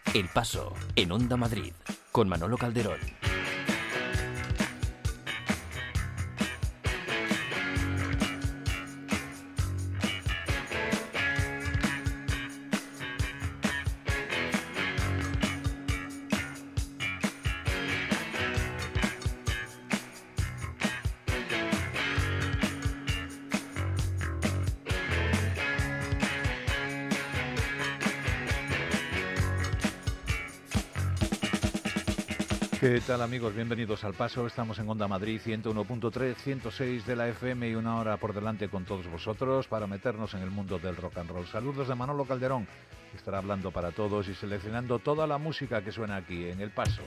El Paso, en Onda Madrid, con Manolo Calderón. ¿Qué tal, amigos? Bienvenidos al Paso. Estamos en Onda Madrid 101.3, 106 de la FM y una hora por delante con todos vosotros para meternos en el mundo del rock and roll. Saludos de Manolo Calderón, que estará hablando para todos y seleccionando toda la música que suena aquí en El Paso.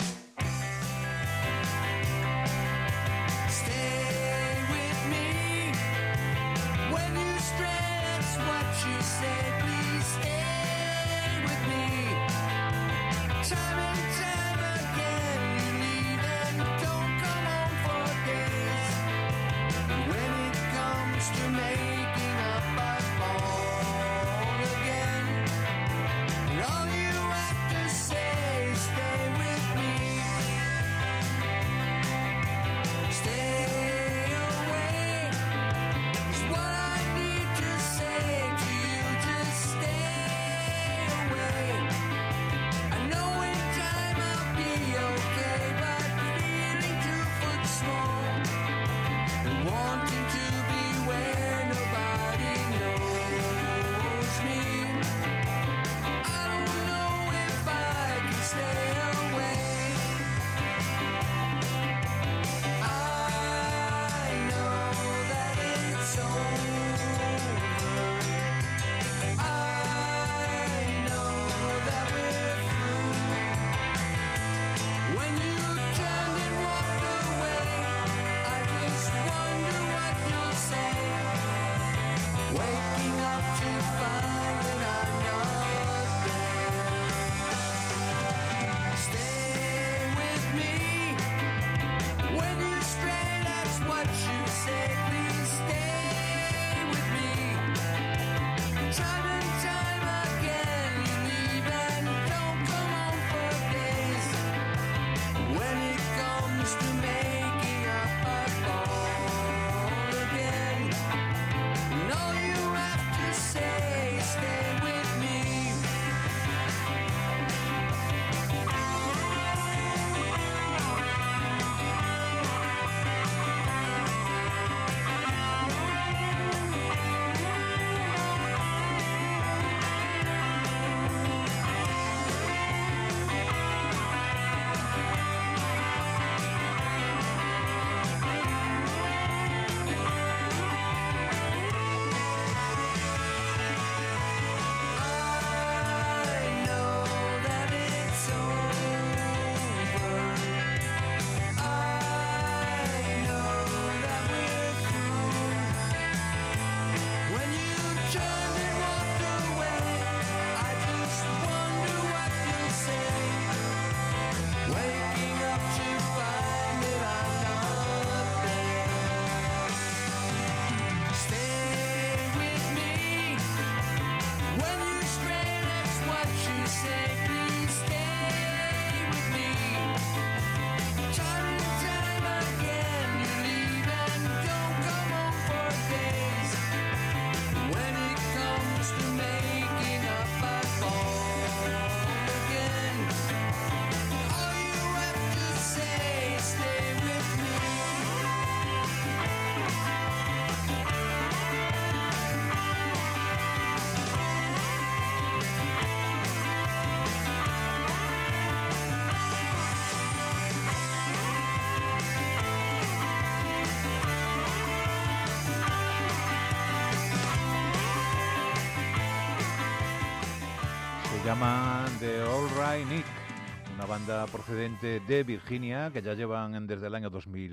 Se llama The All Right Nick, una banda procedente de Virginia que ya llevan desde el año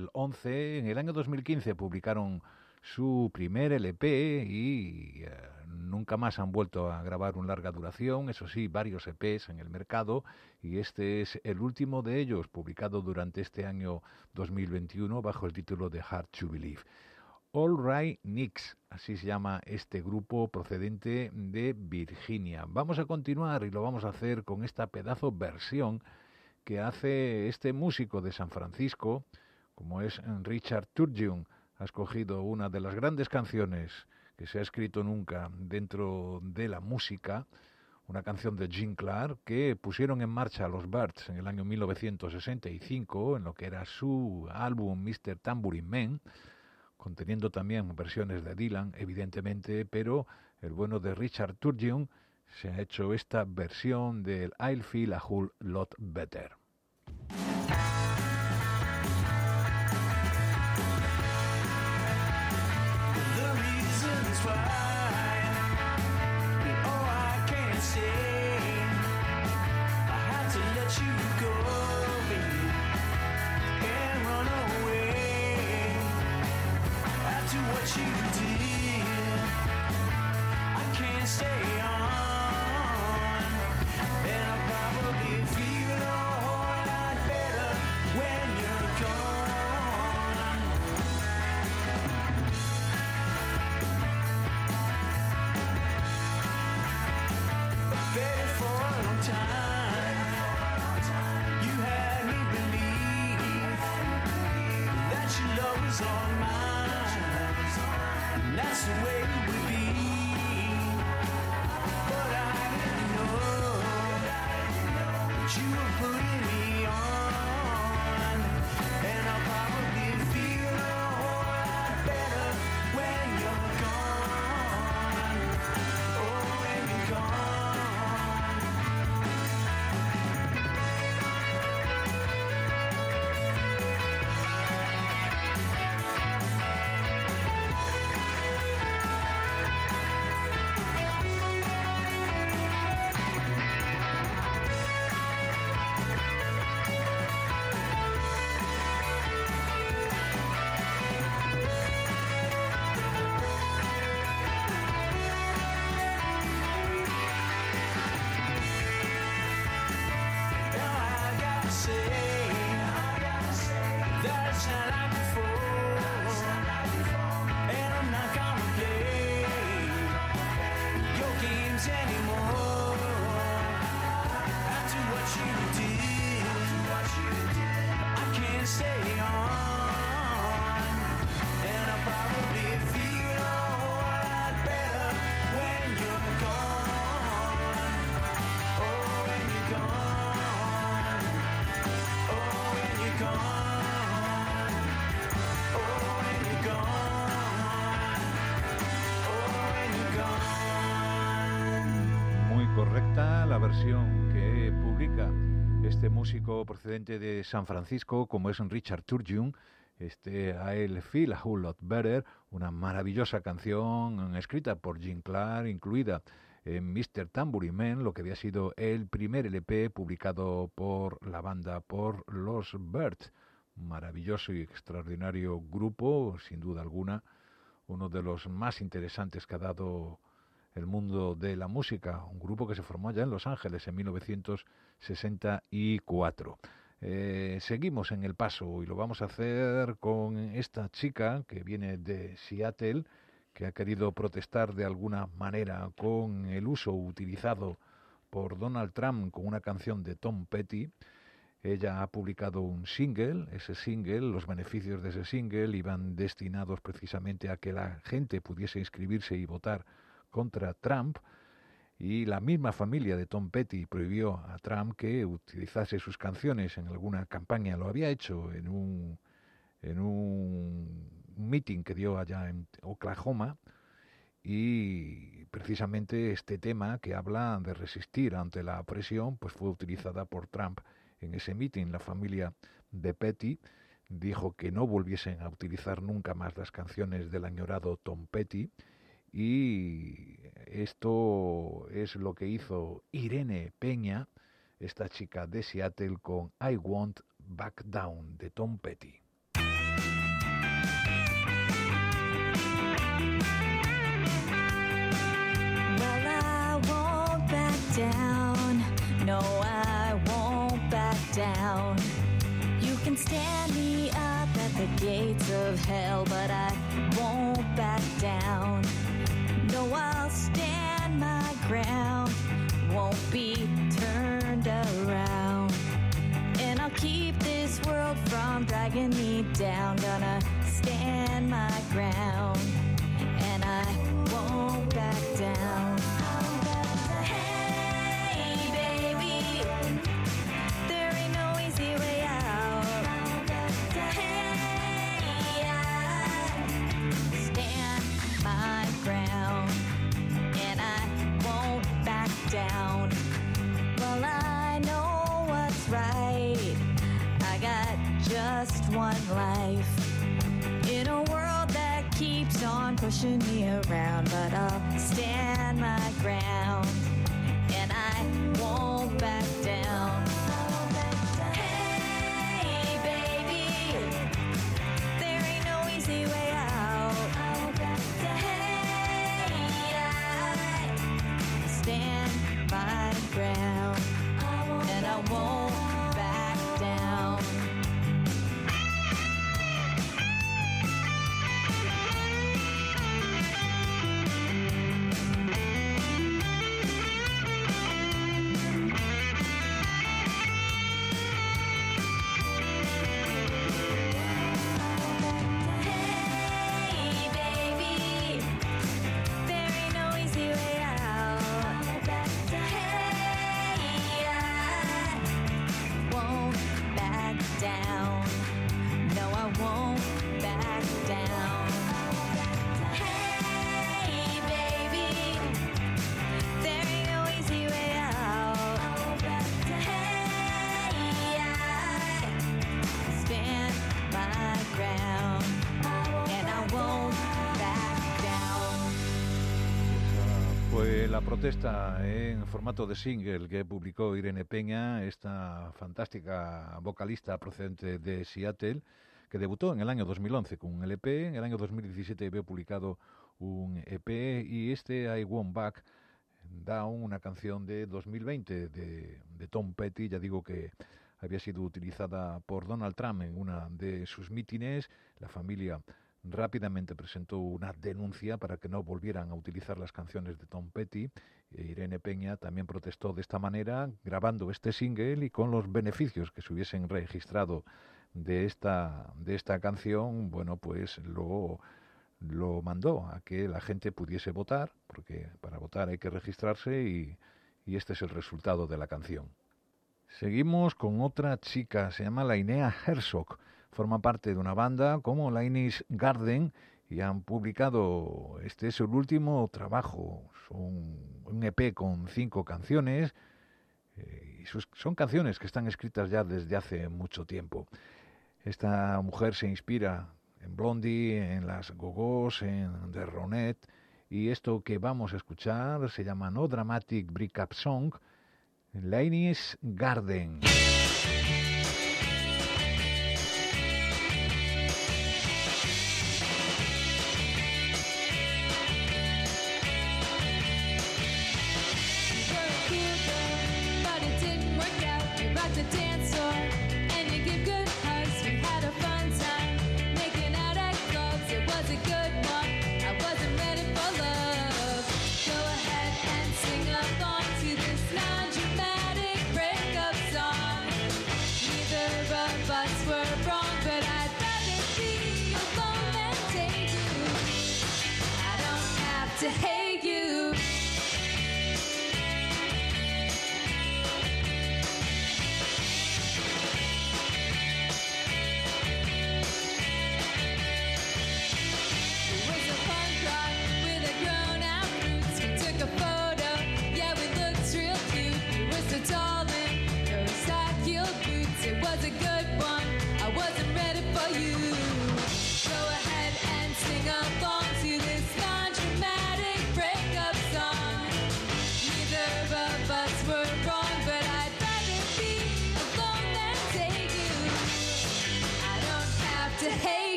2011. En el año 2015 publicaron su primer LP y nunca más han vuelto a grabar un larga duración. Eso sí, varios EPs en el mercado, y este es el último de ellos, publicado durante este año 2021 bajo el título de Hard to Believe. All Right Nicks, así se llama este grupo procedente de Virginia. Vamos a continuar y lo vamos a hacer con esta pedazo versión que hace este músico de San Francisco, como es Richard Turgeon. Ha escogido una de las grandes canciones que se ha escrito nunca dentro de la música, una canción de Jim Clark que pusieron en marcha los Byrds en el año 1965 en lo que era su álbum Mr. Tambourine Man, conteniendo también versiones de Dylan, evidentemente, pero el bueno de Richard Turgeon se ha hecho esta versión del I'll Feel a Whole Lot Better. La versión que publica este músico procedente de San Francisco, como es Richard Turgeon, I'll Feel a Whole Lot Better, una maravillosa canción escrita por Jim Clark, incluida en Mr. Tambourine Man, lo que había sido el primer LP publicado por la banda, por los Byrds. Maravilloso y extraordinario grupo, sin duda alguna, uno de los más interesantes que ha dado el mundo de la música, un grupo que se formó ya en Los Ángeles en 1964. Seguimos en el paso y lo vamos a hacer con esta chica que viene de Seattle, que ha querido protestar de alguna manera con el uso utilizado por Donald Trump con una canción de Tom Petty. Ella ha publicado un single, ese single, los beneficios de ese single iban destinados precisamente a que la gente pudiese inscribirse y votar contra Trump, y la misma familia de Tom Petty prohibió a Trump que utilizase sus canciones en alguna campaña. Lo había hecho en un meeting que dio allá en Oklahoma, y precisamente este tema que habla de resistir ante la opresión pues fue utilizada por Trump en ese meeting. La familia de Petty dijo que no volviesen a utilizar nunca más las canciones del añorado Tom Petty. Y esto es lo que hizo Irene Peña, esta chica de Seattle, con I Won't Back Down de Tom Petty. Well, I won't back down. No, I won't back down. You can stand me up at the gates of hell, but I won't back down. No, I'll stand my ground, won't be turned around. And I'll keep this world from dragging me down. Gonna stand my ground, and I won't back down. Hey, baby, there ain't no easy way out. Hey, I stand my ground, and I won't back down. Well, I know what's right. I got just one life in a world that keeps on pushing me around, but I'll stand my ground, and I won't back down. Hey, baby, there ain't no easy way out. Hey, I stand my ground, and I won't back down. Hey, baby, there ain't no easy way out. Hey, I won't back down. No, I won't back down. Hey, baby, there ain't no easy way out. Hey, I stand my ground, and I won't back down. Fue la protesta en formato de single que publicó Irene Peña, esta fantástica vocalista procedente de Seattle, que debutó en el año 2011 con un LP, en el año 2017 había publicado un EP y este I Won't Back Down, una canción de 2020 de Tom Petty, ya digo que había sido utilizada por Donald Trump en una de sus mítines. La familia rápidamente presentó una denuncia para que no volvieran a utilizar las canciones de Tom Petty. Irene Peña también protestó de esta manera, grabando este single, y con los beneficios que se hubiesen registrado de esta canción, bueno, pues lo mandó a que la gente pudiese votar, porque para votar hay que registrarse, y este es el resultado de la canción. Seguimos con otra chica, se llama Lainea Herzog, forma parte de una banda como Lainie's Garden y han publicado, este es el último trabajo, son un EP con 5 canciones, y son canciones que están escritas ya desde hace mucho tiempo. Esta mujer se inspira en Blondie, en las Go-Go's, en The Ronettes, y esto que vamos a escuchar se llama No Dramatic Breakup Song, Lainie's Garden. Sing along to this non-dramatic breakup song.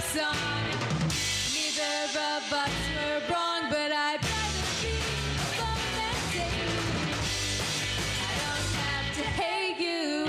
song. Neither of us were wrong, but I'd rather be alone than date you. I don't have to hate you.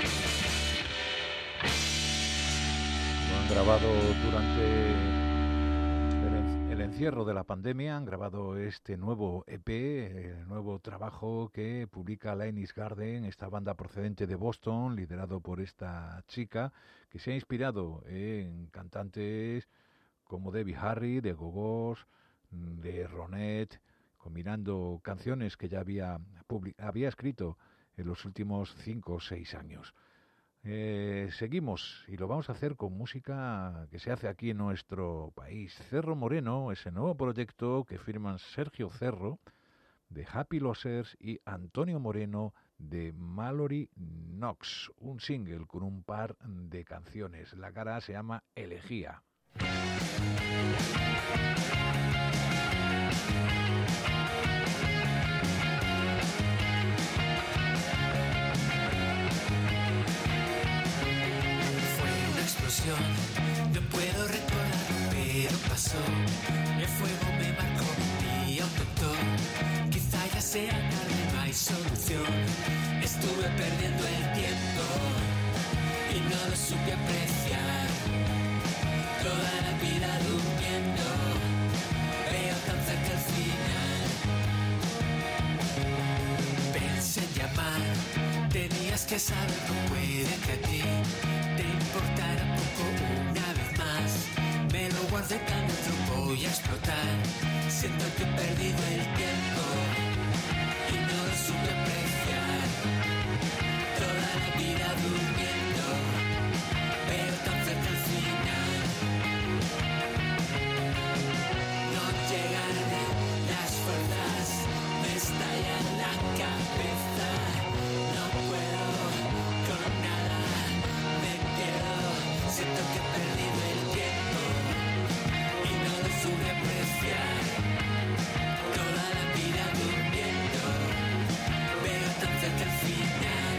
Lo han grabado durante el encierro de la pandemia, han grabado este nuevo EP, el nuevo trabajo que publica Lioness Garden, esta banda procedente de Boston, liderado por esta chica, que se ha inspirado en cantantes como Debbie Harry, de Go-Go's, de Ronette, combinando canciones que ya había escrito en los últimos 5 o 6 años. Seguimos y lo vamos a hacer con música que se hace aquí en nuestro país. Cerro Moreno, ese nuevo proyecto que firman Sergio Cerro de Happy Losers y Antonio Moreno de Mallory Knox, un single con un par de canciones. La cara se llama Elegía. No puedo recordarlo, pero pasó. El fuego me marcó, vi a un doctor. Quizá ya sea tarde, no hay solución. Estuve perdiendo el tiempo y no lo supe apreciar. Toda la vida durmiendo, veo tan cerca el final. Pensé en llamar, tenías que saberlo, puede que a ti te importará poco una vez más. Me lo guardé tan dentro, voy a explotar. Siento que he perdido el tiempo y no lo supe apreciar. Toda la vida durmiendo, veo tan cerca el final. No llegaré, las fuerzas me estallan la cabeza. No puedo con nada. Siento que he perdido el tiempo y no lo supe apreciar. Toda la vida durmiendo, veo tan cerca el final.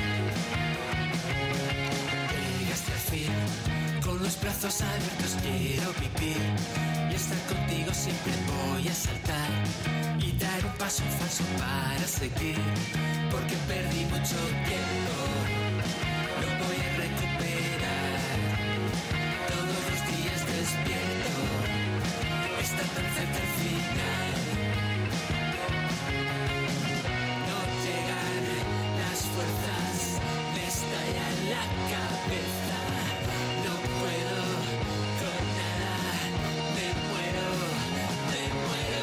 Llegaste al fin, con los brazos abiertos quiero vivir. Y estar contigo siempre voy a saltar y dar un paso en falso para seguir. Porque perdí mucho tiempo, lo voy a recuperar. Todos los días despierto, está tan cerca el final. No llegan las fuerzas, me estalla la cabeza. No puedo con nada, me muero, me muero.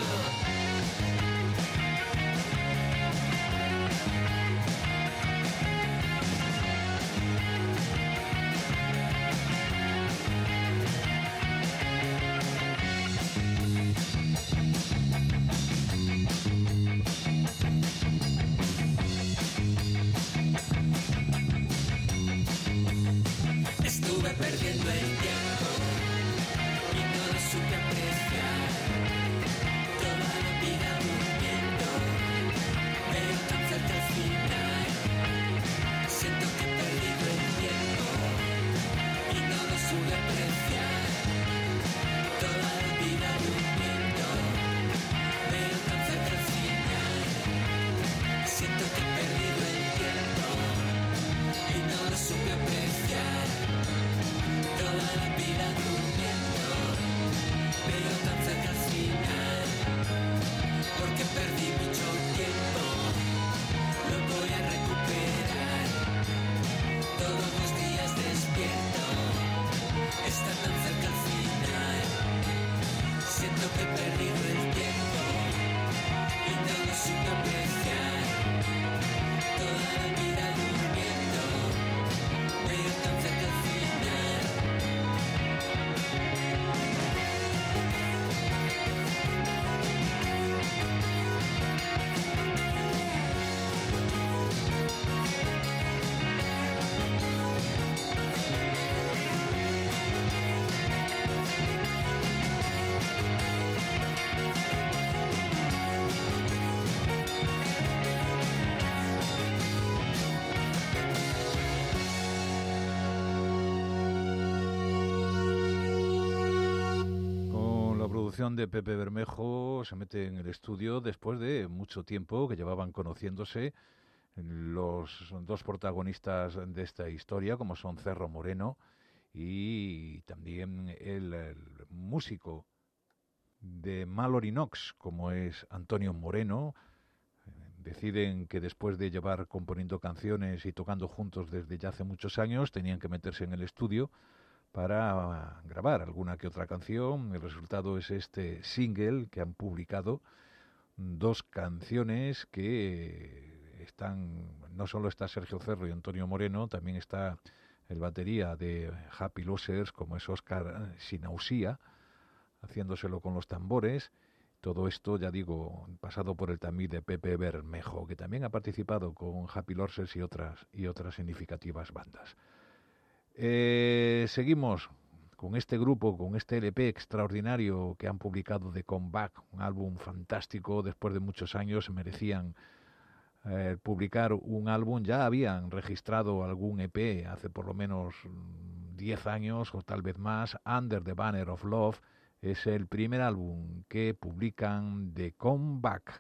Estuve perdiendo el tiempo y no lo supe apreciar. Toda la vida durmiendo, veo tan cerca el final. Siento que he perdido el tiempo y no lo supe apreciar. Toda la vida durmiendo, veo tan cerca el final. Siento que he perdido el tiempo y no lo supe apreciar. Toda la vida durmiendo, veo tan cerca al final. Porque perdí mucho tiempo, lo voy a recuperar. Todos los días despierto, está tan cerca al final. Siento que he perdido el tiempo y no lo supe apreciar. Toda la vida durmiendo, veo tan cerca al final. producción de Pepe Bermejo se mete en el estudio después de mucho tiempo que llevaban conociéndose los dos protagonistas de esta historia, como son Cerro Moreno y también el músico de Mallory Knox, como es Antonio Moreno. Deciden que después de llevar componiendo canciones y tocando juntos desde ya hace muchos años, tenían que meterse en el estudio para grabar alguna que otra canción. El resultado es este single que han publicado, dos canciones que están, no solo está Sergio Cerro y Antonio Moreno, también está el batería de Happy Losers, como es Óscar Sinausía, haciéndoselo con los tambores. Todo esto, ya digo, pasado por el tamiz de Pepe Bermejo, que también ha participado con Happy Losers y otras significativas bandas. Seguimos con este grupo, con este LP extraordinario que han publicado de Comeback, un álbum fantástico. Después de muchos años merecían publicar un álbum. Ya habían registrado algún EP hace por lo menos 10 años o tal vez más. Under the Banner of Love es el primer álbum que publican de Comeback.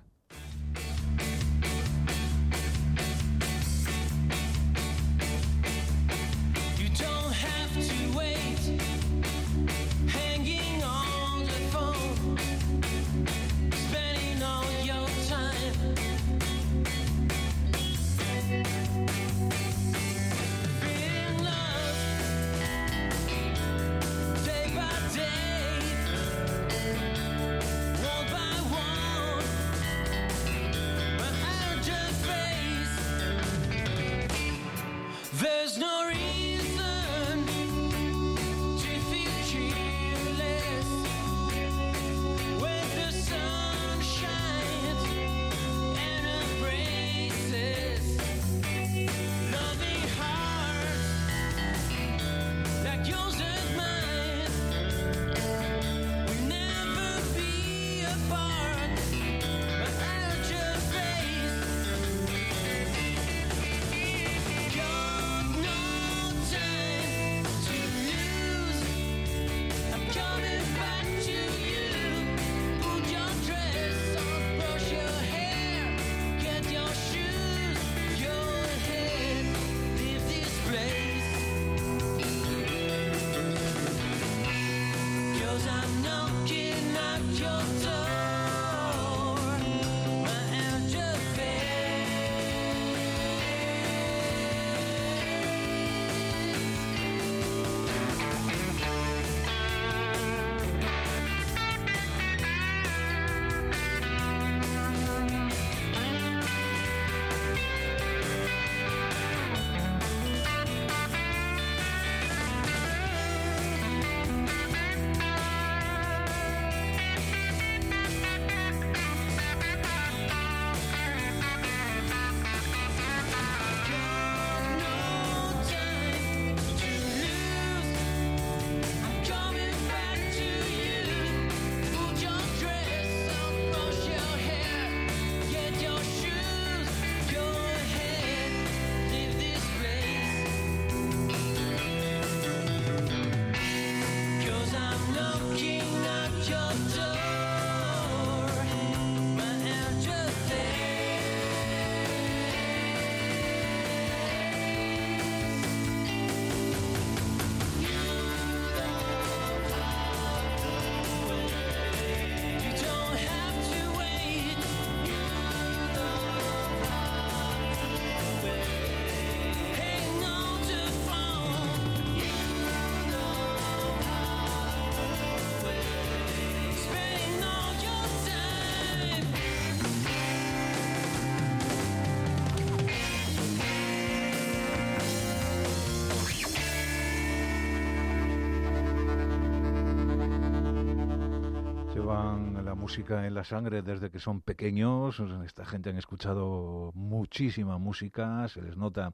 Música en la sangre desde que son pequeños. Esta gente han escuchado muchísima música, se les nota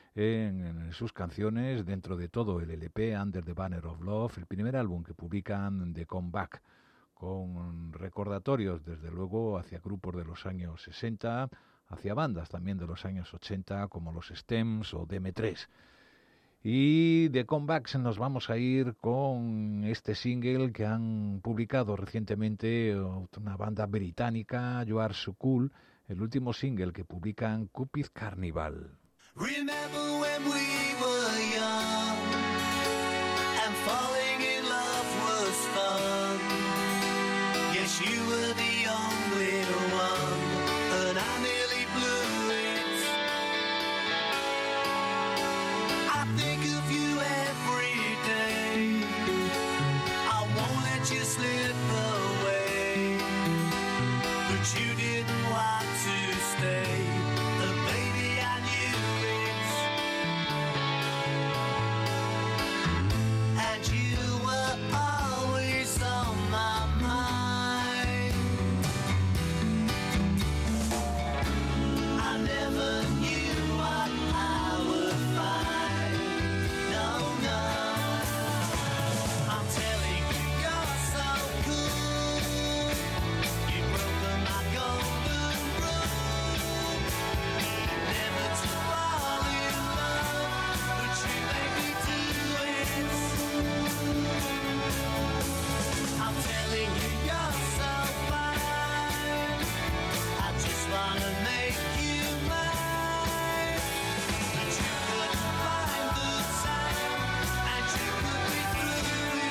en sus canciones. Dentro de todo el LP Under the Banner of Love, el primer álbum que publican de Comeback, con recordatorios desde luego hacia grupos de los años 60, hacia bandas también de los años 80 como los Stems o DM3. Y de comebacks nos vamos a ir con este single que han publicado recientemente una banda británica, You Are So Cool, el último single que publican Cupid Carnival. Remember when we were young and falling in love was fun. Yes, you were the only one, and I nearly blew it. I think of you every day. I won't let you slip away, but you didn't want to stay. Baby, I knew it. And you were always on my mind. I never knew what I would find. No, no. I'm telling you, you're so cool. You broke my golden rule. Never to fall in love, but you made me do it. I'm telling you, you're so fine. I just wanna make you mine, but you couldn't find the time, and you put me through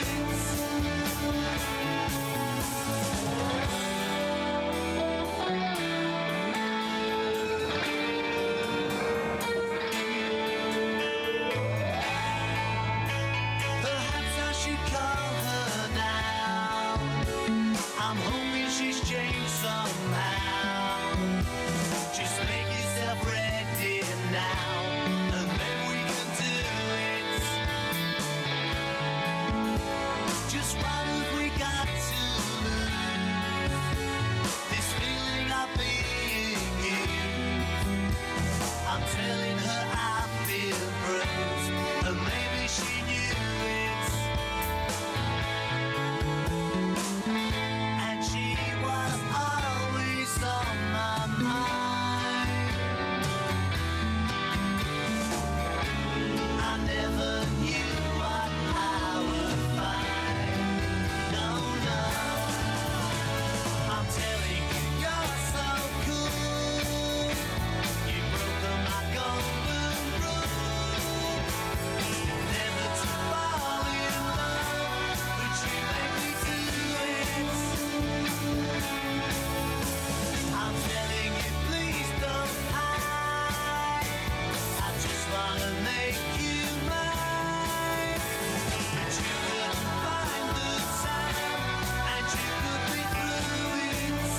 Perhaps I should call her now. I'm hoping she's changed somehow. Just make yourself ready now, and then we can do it. Just what have we got to lose? This feeling of being you. I'm telling her I feel bruised, and maybe she knew it. And she was always on my mind. I never knew what I would find. No, no. I'm telling you, you're so cool. You broke my golden rule. Never to fall in love, but you made me do it. I'm telling you, please don't hide. I just wanna make you mine, but you couldn't find the time, and you put me through it.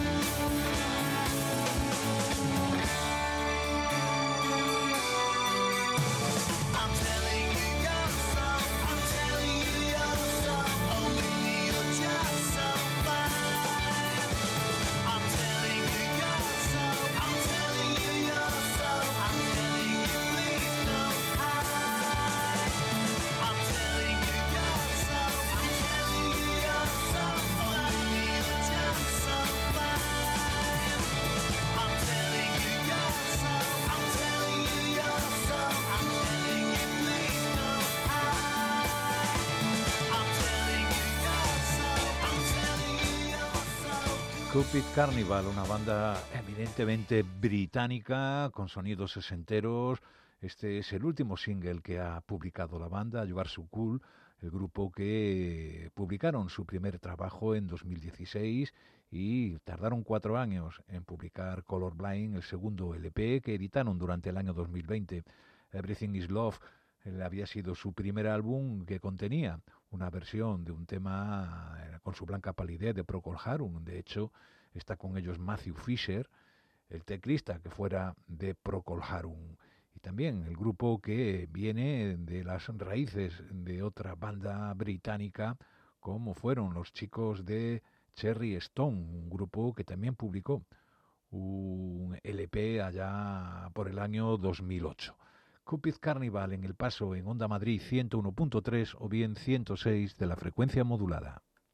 I'm telling you, you're so, I'm telling you, you're so, only you're just so fine. I'm telling you, you're so, I'm telling you, you're so, I'm telling you, please don't hide. I'm telling you, you're so, I'm telling you, you're so, only you're just so fine. I'm telling you, you're so, I'm telling you, you're so, I'm telling you, please don't hide. I'm telling you, you're so, I'm telling you, you're so. Cupid Carnival, una banda evidentemente británica con sonidos sesenteros. Este es el último single que ha publicado la banda, You Are So Cool, el grupo que publicaron su primer trabajo en 2016 y tardaron 4 años en publicar Colorblind, el segundo LP que editaron durante el año 2020. Everything Is Love había sido su primer álbum que contenía una versión de un tema con su blanca palidez de Procol Harum. De hecho, está con ellos Matthew Fisher, el teclista que fuera de Procol Harum. Y también el grupo que viene de las raíces de otra banda británica, como fueron los chicos de Cherry Stone, un grupo que también publicó un LP allá por el año 2008. Cupid Carnival en El Paso, en Onda Madrid 101.3 o bien 106 de la frecuencia modulada.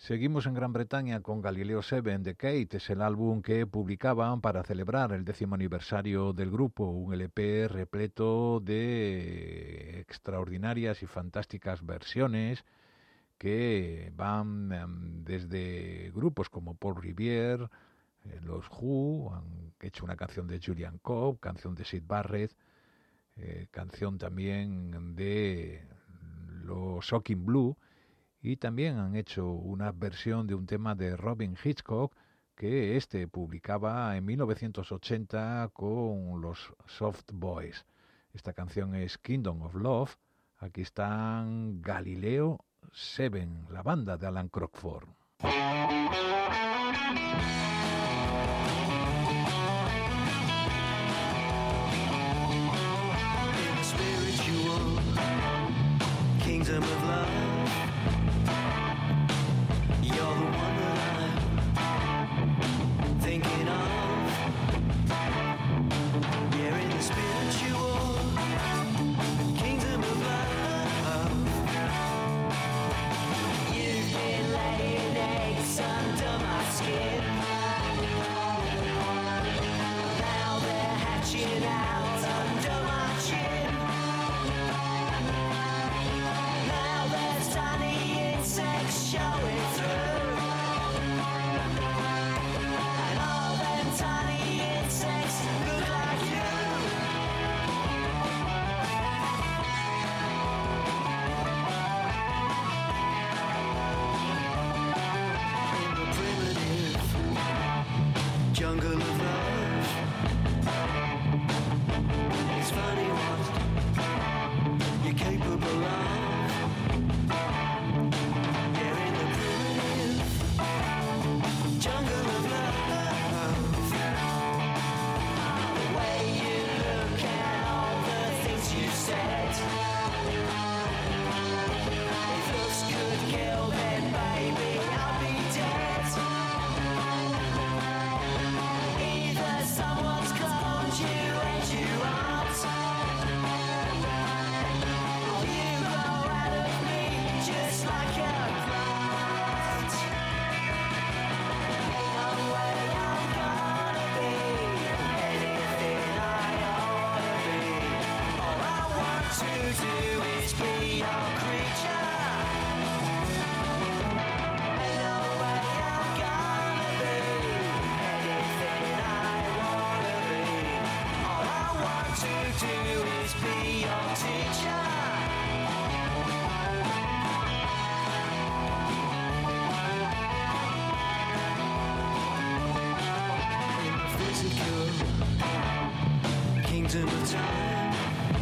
Seguimos en Gran Bretaña con Galileo 7 de Kate. Es el álbum que publicaban para celebrar el 10º aniversario del grupo, un LP repleto de extraordinarias y fantásticas versiones que van desde grupos como Paul Revere, los Who, han hecho una canción de Julian Cobb, canción de Syd Barrett, canción también de los Shocking Blue, y también han hecho una versión de un tema de Robin Hitchcock que publicaba en 1980 con los Soft Boys. Esta canción es Kingdom of Love. Aquí están Galileo 7, la banda de Alan Crockford. In the spiritual kingdom of love, you're the one that I'm thinking of. Yeah, in the spiritual kingdom of love, you've been laying eggs under my skin. Now they're hatching out under my chin. Now there's tiny insects showing through, and all them tiny insects look like you. In the primitive jungle of love, it's funny what you're capable of. Yeah, in the primitive jungle of love, the way you look and all the things you said, if looks could kill, then baby I'll be dead. Either someone's cloned you and you aren't, or you grow out of me just like a plant. Ain't no way I'm gonna be anything I ought to be. All I want to do is be your creature. Ain't no way I'm gonna be anything I wanna be. All I want to do is be your teacher. In the physical kingdom of time,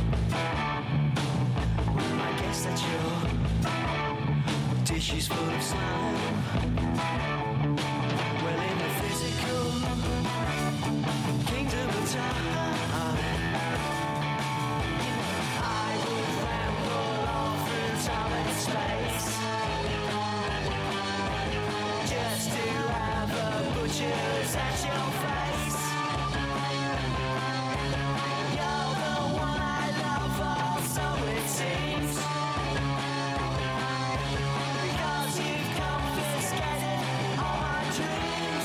I guess that your dish is full of slime. Well, in the physical kingdom of time, I would ramble all through time and space, just to have a butcher's at your face. You're the one I love, or so it seems, because you've confiscated all my dreams.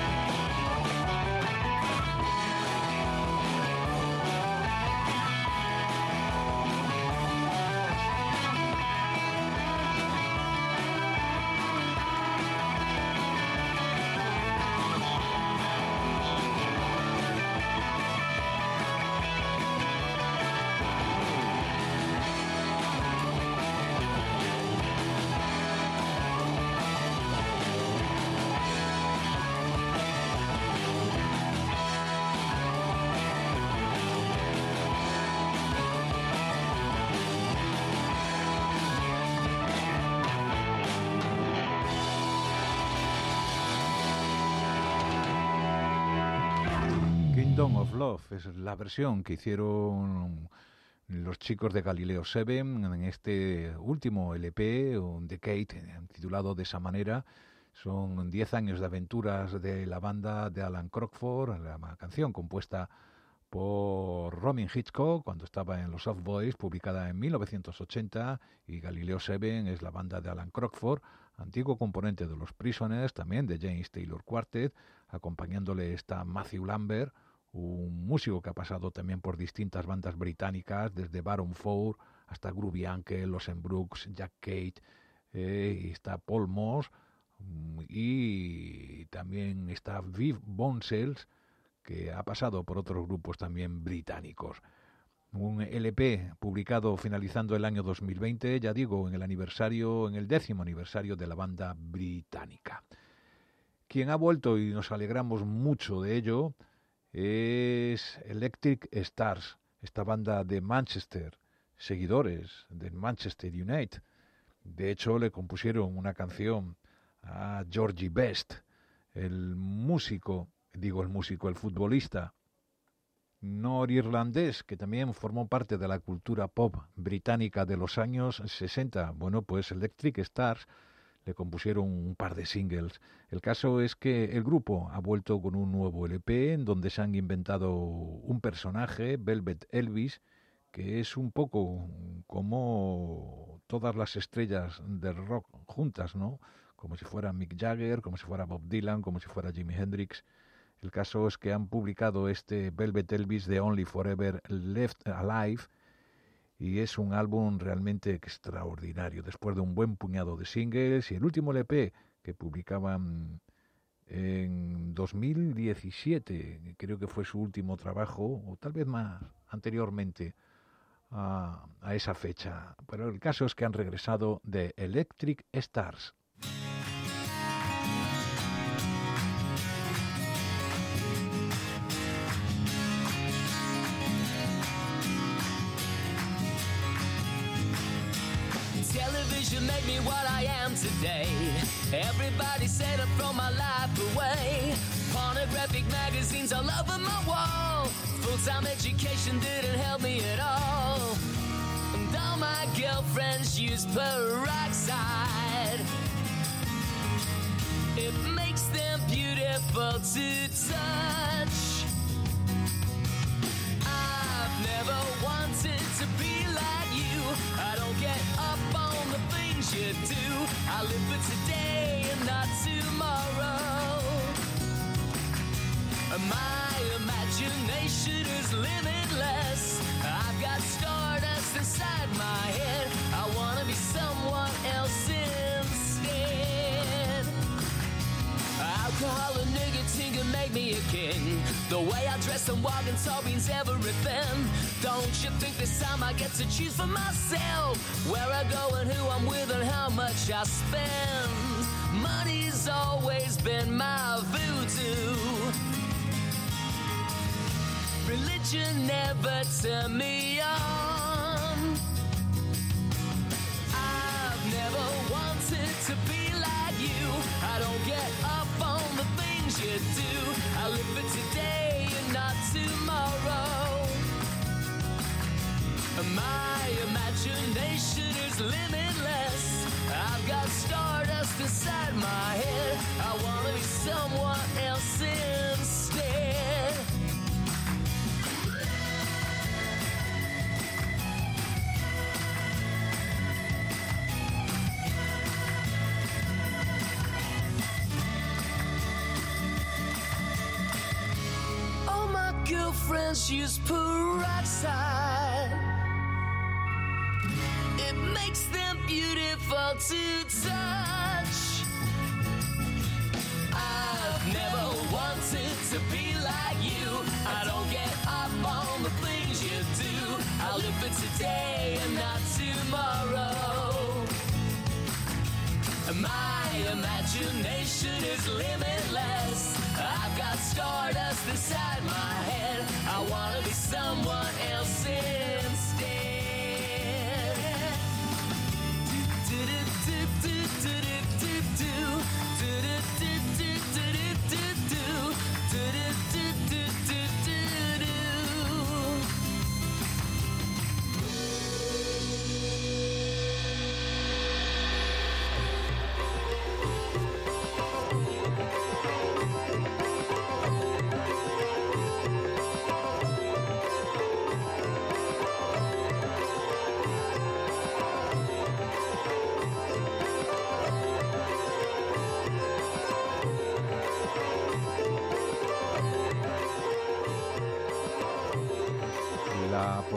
Kingdom of Love es la versión que hicieron los chicos de Galileo 7 en este último LP, un Decade, titulado de esa manera. Son 10 años de aventuras de la banda de Alan Crockford, la canción compuesta por Robin Hitchcock cuando estaba en los Soft Boys, publicada en 1980, y Galileo 7 es la banda de Alan Crockford. antiguo componente de los Prisoners, también de James Taylor Quartet. Acompañándole está Matthew Lambert, un músico que ha pasado también por distintas bandas británicas, desde Baron 4 hasta Groovy Uncle, Los Brooks, Jack Cade, y está Paul Moss, y también está Viv Bonsells, que ha pasado por otros grupos también británicos. Un LP publicado finalizando el año 2020, ya digo, en el 10º aniversario de la banda británica. Quien ha vuelto, y nos alegramos mucho de ello, es Electric Stars, esta banda de Manchester, seguidores del Manchester United. De hecho, le compusieron una canción a Georgie Best, el futbolista norirlandés que también formó parte de la cultura pop británica de los años 60. Bueno, pues Electric Stars le compusieron un par de singles. El caso es que el grupo ha vuelto con un nuevo LP en donde se han inventado un personaje, Velvet Elvis, que es un poco como todas las estrellas del rock juntas, ¿no? Como si fuera Mick Jagger, como si fuera Bob Dylan, como si fuera Jimi Hendrix. El caso es que han publicado este Velvet Elvis The Only Forever Left Alive, y es un álbum realmente extraordinario. Después de un buen puñado de singles, y el último LP que publicaban en 2017, creo que fue su último trabajo, o tal vez más anteriormente a esa fecha. Pero el caso es que han regresado de Electric Stars. Television made me what I am today. Everybody said I'd throw my life away. Pornographic magazines all over my wall. Full-time education didn't help me at all. And all my girlfriends use peroxide. It makes them beautiful to touch. I've never wanted to be like you. I don't get up on the things you do. I live for today and not tomorrow. My imagination is limitless. I've got stardust inside my head. I wanna be someone else instead. Alcohol and nicotine can make me a king. The way I dress and walk and talk means everything. Don't you think this time I get to choose for myself where I go and who I'm with and how much I spend? Money's always been my voodoo. Religion never turned me on. I've never wanted to be like you. I don't get up on the things you do. I live for today and not tomorrow. My imagination is limitless. I've got stardust inside my head. I wanna be someone else instead. All my girlfriends use peroxide. It makes them beautiful to touch. I've never wanted to be like you. I don't get up on the things you do. I live for today and not tomorrow. My imagination is limitless. I've got stardust inside my head. I wanna be someone else instead.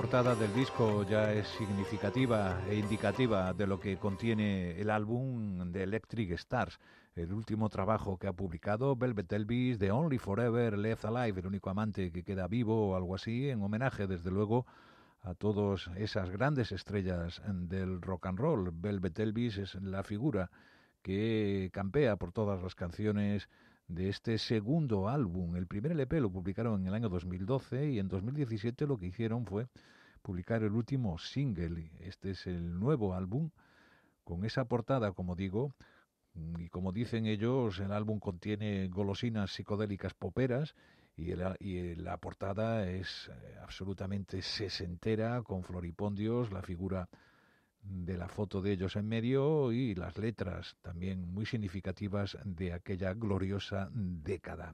portada del disco ya es significativa e indicativa de lo que contiene el álbum de Electric Stars, el último trabajo que ha publicado Velvet Elvis, The Only Forever Left Alive, el único amante que queda vivo o algo así, en homenaje desde luego a todas esas grandes estrellas del rock and roll. Velvet Elvis es la figura que campea por todas las canciones de este segundo álbum. El primer LP lo publicaron en el año 2012 y en 2017 lo que hicieron fue publicar el último single. Este es el nuevo álbum con esa portada, como digo, y como dicen ellos, el álbum contiene golosinas psicodélicas poperas y la portada es absolutamente sesentera, con floripondios, la figura de la foto de ellos en medio y las letras también muy significativas de aquella gloriosa década.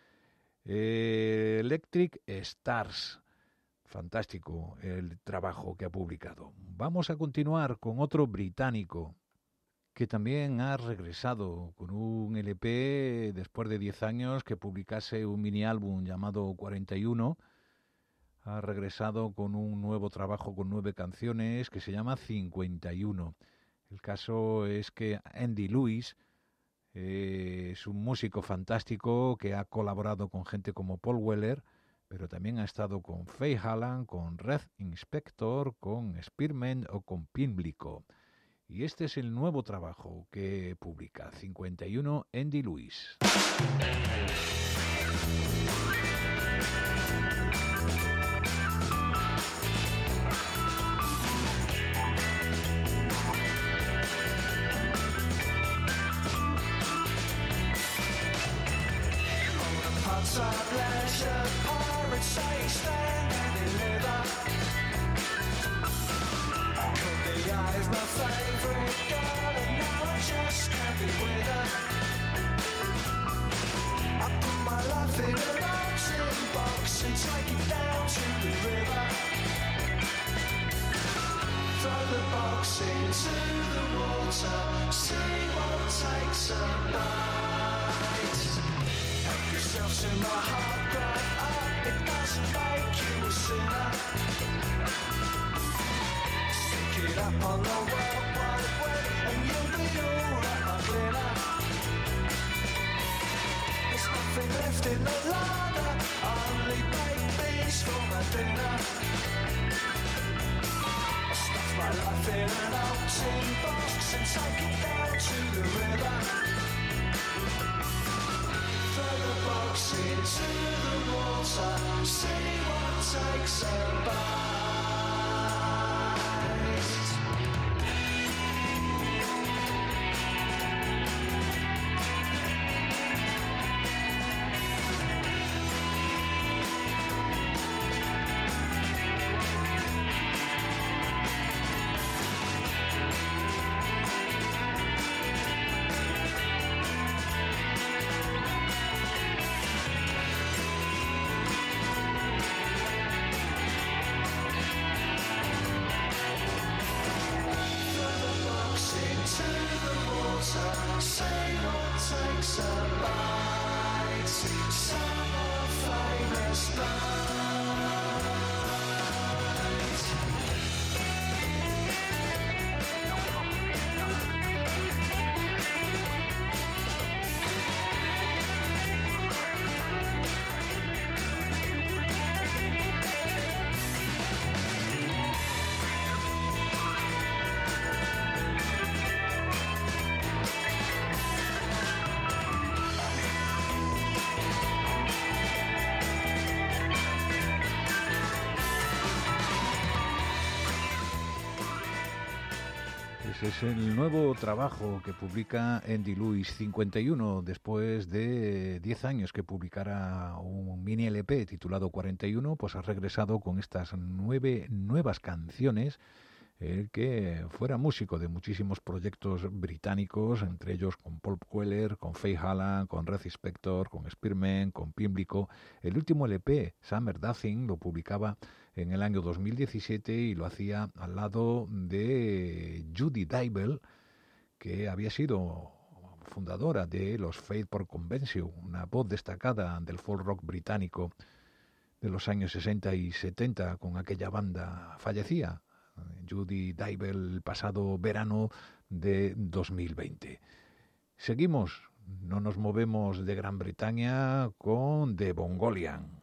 Electric Stars, fantástico el trabajo que ha publicado. Vamos a continuar con otro británico que también ha regresado con un LP después de 10 años que publicase un mini álbum llamado 41. Ha regresado con un nuevo trabajo con 9 canciones que se llama 51. El caso es que Andy Lewis es un músico fantástico que ha colaborado con gente como Paul Weller, pero también ha estado con Faye Hallan, con Red Inspector, con Spearman o con Pimlico. Y este es el nuevo trabajo que publica 51 Andy Lewis. Outside leisure, pirates say stand in leather. Cookie eye's my favourite girl, and now I just can't be with her. I put my life in a mountain box and take it down to the river. Throw the box into the water, see what takes a bite. Yourself to my heart, right up, it doesn't make you a sinner. Stick it up on the World Wide Web and you'll be alright, my glitter. There's nothing left in the larder, only baked beans for my dinner. I stuff my life in an old tin box and take it down to the river. Throw the box into the water, see what takes a bite. Es el nuevo trabajo que publica Andy Lewis, 51, después de 10 años que publicara un mini LP titulado 41, pues ha regresado con estas 9 nuevas canciones. El que fuera músico de muchísimos proyectos británicos, entre ellos con Paul Weller, con Faye Hallan, con Red Inspector, con Spearman, con Pimlico. El último LP, Summer Dancing, lo publicaba en el año 2017 y lo hacía al lado de Judy Dybel, que había sido fundadora de los Faithport Convention, una voz destacada del folk rock británico de los años 60 y 70 con aquella banda fallecía. Judy Dybel el pasado verano de 2020. Seguimos, no nos movemos de Gran Bretaña con The Mongolian.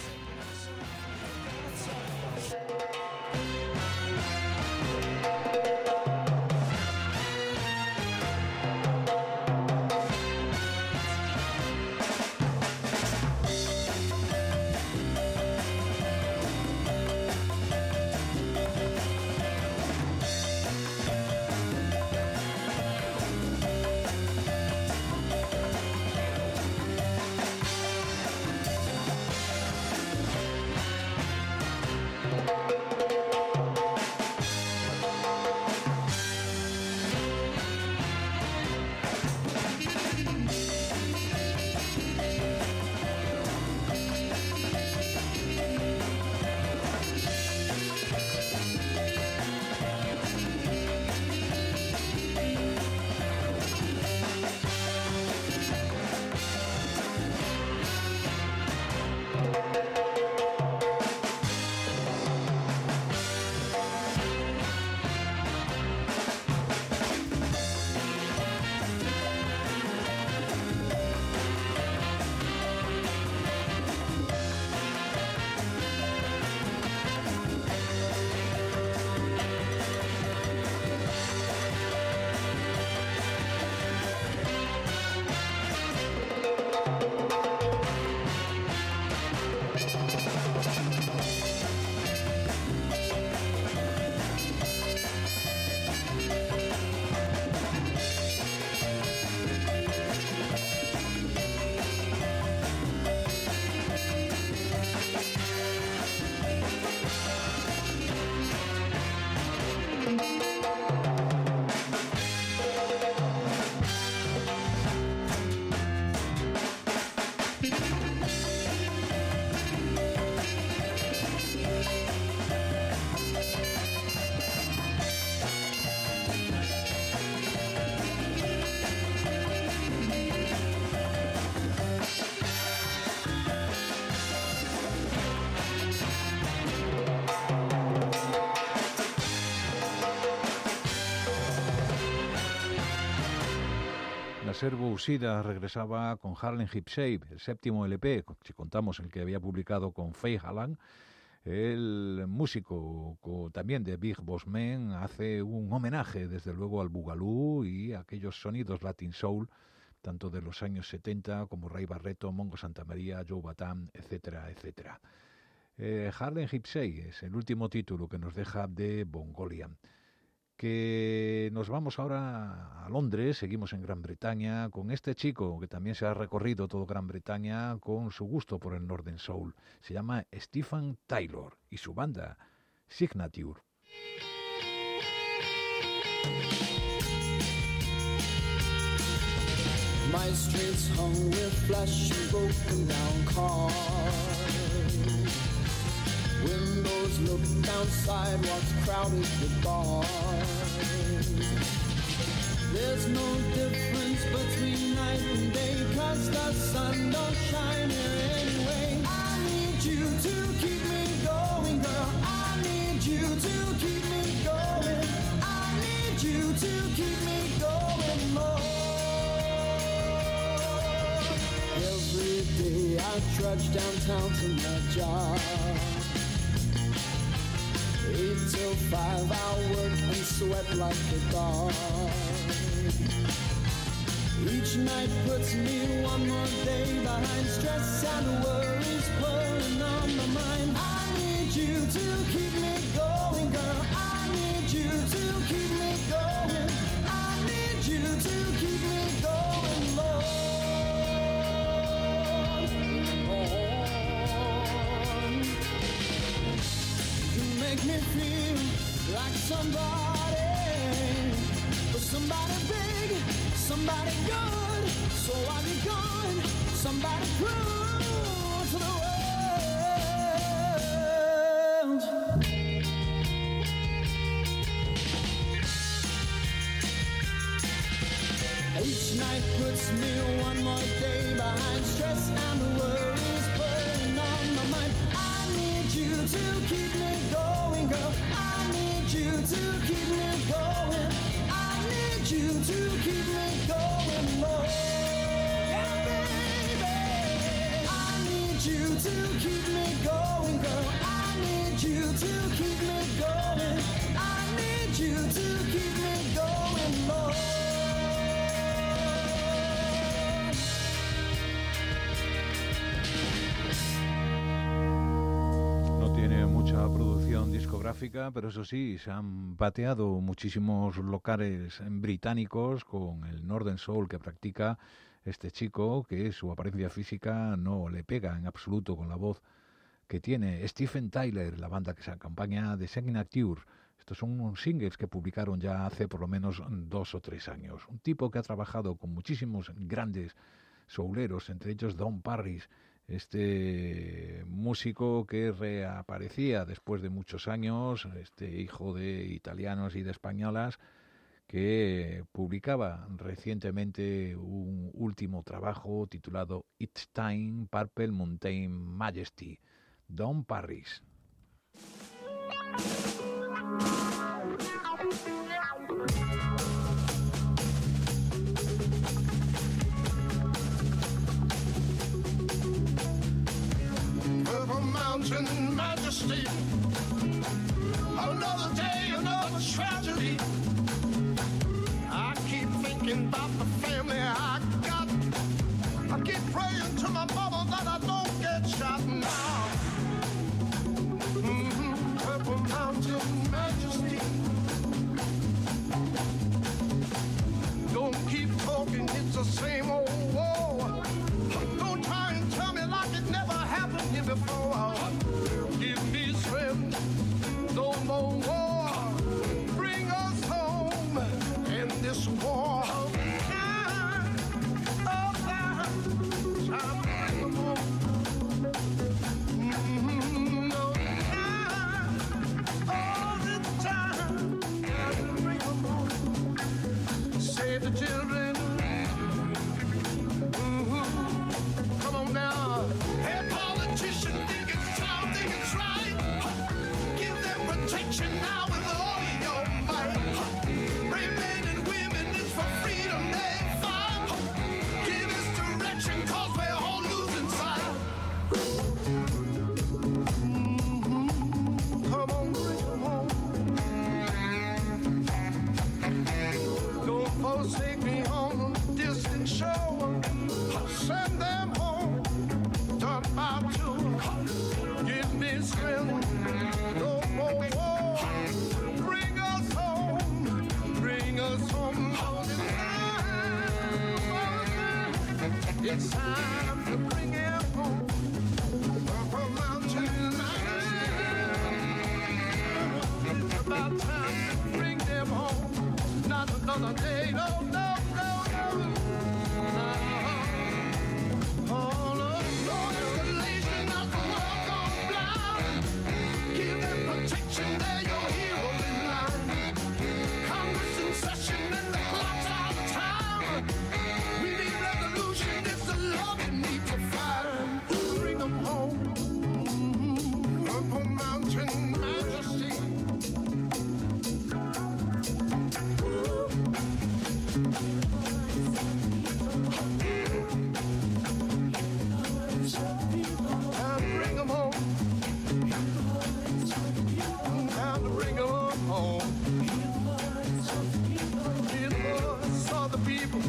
Servo Usida regresaba con Harlem Hip Shape, el séptimo LP, si contamos el que había publicado con Faye Hallan. El músico también de Big Boss Man hace un homenaje desde luego al Boogaloo y a aquellos sonidos Latin Soul, tanto de los años 70 como Ray Barretto, Mongo Santamaría, Joe Bataan, etcétera, etcétera. Harlem Hip Shape es el último título que nos deja de Mongolian. Que nos vamos ahora a Londres, seguimos en Gran Bretaña, con este chico que también se ha recorrido todo Gran Bretaña con su gusto por el Northern Soul. Se llama Stephen Taylor y su banda Signature. My streets hung with flesh and broken down cars. Windows look down sidewalks crowded with bars. There's no difference between night and day, 'cause the sun don't shine here anyway. I need you to keep me going, girl. I need you to keep me going. I need you to keep me going more. Every day I trudge downtown to my job. 8 till 5 I work and sweat like a dog. Each night puts me one more day behind, stress and worries pulling on my mind. I need you to keep me going, girl. I need you to keep me going. I need you to keep me going, Lord. Make me feel like somebody big, somebody good, so I'll be gone, somebody prove to the world. Each night puts me one more day behind, stress and the worries burning on my mind. I to keep me going, girl. I need you to keep me going. I need you to keep me going more. Yeah, baby. I need you to keep me going, girl. I need you to keep me going. I need you to keep me going more. No tiene mucha producción discográfica, pero eso sí, se han pateado muchísimos locales británicos con el Northern Soul que practica este chico, que su apariencia física no le pega en absoluto con la voz que tiene. Stephen Tyler, la banda que se acompaña de Singing Acture. Estos son unos singles que publicaron ya hace por lo menos 2 o 3 años. Un tipo que ha trabajado con muchísimos grandes souleros, entre ellos Don Parris, este músico que reaparecía después de muchos años, este hijo de italianos y de españolas, que publicaba recientemente un último trabajo titulado It's Time, Purple Mountain Majesty. Don Parris. Purple Mountain Majesty. Another day, another tragedy. I keep thinking about the family I got. I keep praying to my mama that I don't get shot now. Purple Mountain Majesty. Don't keep talking, it's the same old war. Don't try and tell me like it never happened here before. Give me strength, no more war. Bring us home in this war. Save the children. Come on now. Hey, politician, think it's time, think it's right. Give them protection now with all your might. Brave men and women, it's for freedom they fight. Give us direction, cause we're all losing sight. Come on, bring them home. Don't forsake me on a distant shore. Send them home, done my tour. Give me strength, no more war. Bring us home, bring us home. It's time to bring him home. Purple Mountain It's about time to bring them home. Not another day, no, no, no, no. All of Lord installation, not the world gone blind. Give them protection, they're your heroes in line. Congress in session and the clock's out of time. We need revolution, it's the love we need to find. Bring them home. Purple Mountain Majesty. Time to bring them home. Time to bring them home. Give us all the people.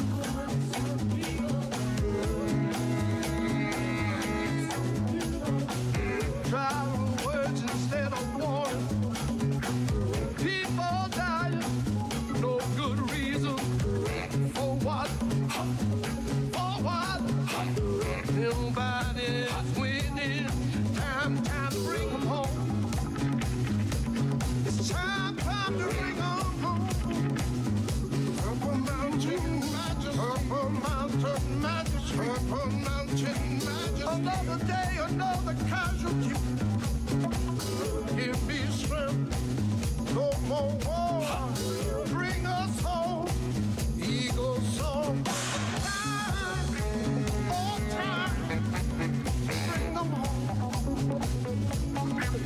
Try words instead of warning. People dying, no good reason. For what? For what? Nobody's winning. Time to bring them home. It's time to bring them home. Purple Mountain Majesty. Purple Mountain Majesty. Purple Mountain Majesty. Another day, another casualty. Give me strength. No more war. Bring us home. Eagle song. Time. Oh, time. Bring them home.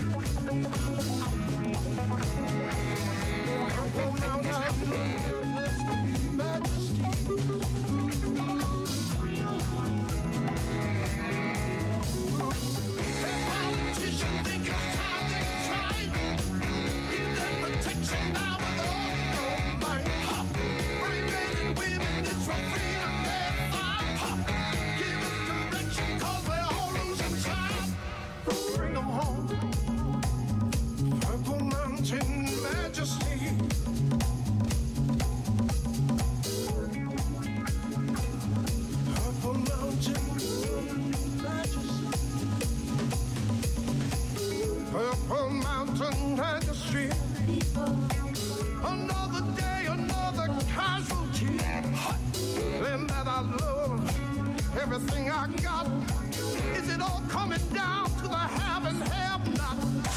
I got? Is it all coming down to the have and have not?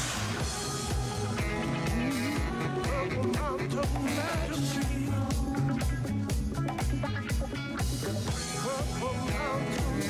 Purple Mountain Majesty. Purple Mountain,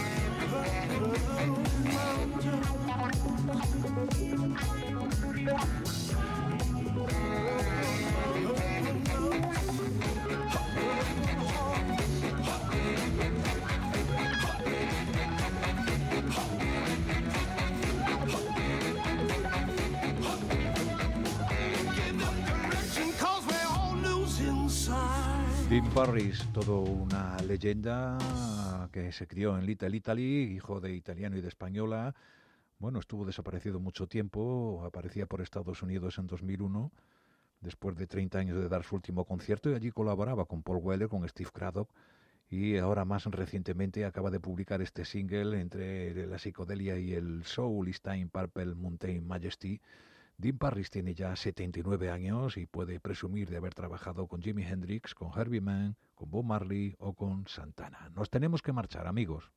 Dean Parrish, todo una leyenda que se crió en Little Italy, hijo de italiano y de española. Bueno, estuvo desaparecido mucho tiempo, aparecía por Estados Unidos en 2001, después de 30 años de dar su último concierto, y allí colaboraba con Paul Weller, con Steve Craddock, y ahora más recientemente acaba de publicar este single entre la psicodelia y el soul, It's Time, Purple Mountain Majesty. Dean Parrish tiene ya 79 años y puede presumir de haber trabajado con Jimi Hendrix, con Herbie Mann, con Bob Marley o con Santana. Nos tenemos que marchar, amigos.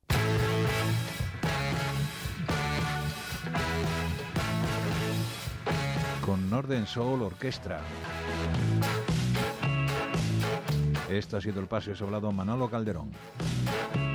Con Northern Soul Orchestra. Esto ha sido el Paseo Soblado Manolo Calderón.